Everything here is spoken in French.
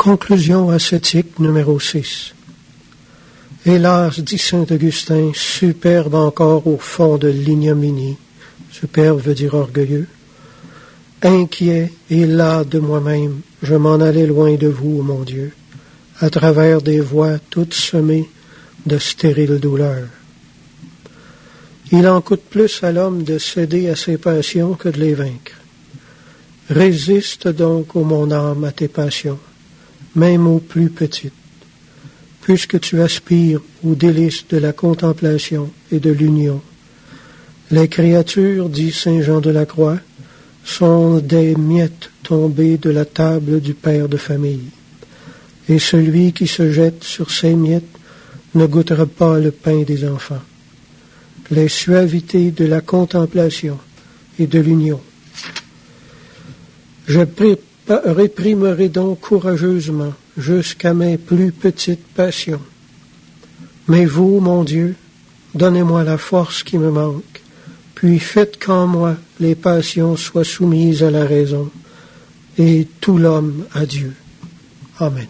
Conclusion ascétique numéro 6. Hélas, dit saint Augustin, superbe encore au fond de l'ignominie, superbe veut dire orgueilleux, inquiet et las de moi-même, je m'en allais loin de vous, mon Dieu, à travers des voies toutes semées de stériles douleurs. Il en coûte plus à l'homme de céder à ses passions que de les vaincre. Résiste donc, ô mon âme, à tes passions, même aux plus petites, puisque tu aspires aux délices de la contemplation et de l'union. Les créatures, dit saint Jean de la Croix, sont des miettes tombées de la table du père de famille, et celui qui se jette sur ces miettes ne goûtera pas le pain des enfants. Les suavités de la contemplation et de l'union. Je réprimerai donc courageusement jusqu'à mes plus petites passions. Mais vous, mon Dieu, donnez-moi la force qui me manque, puis faites qu'en moi les passions soient soumises à la raison, et tout l'homme à Dieu. Amen.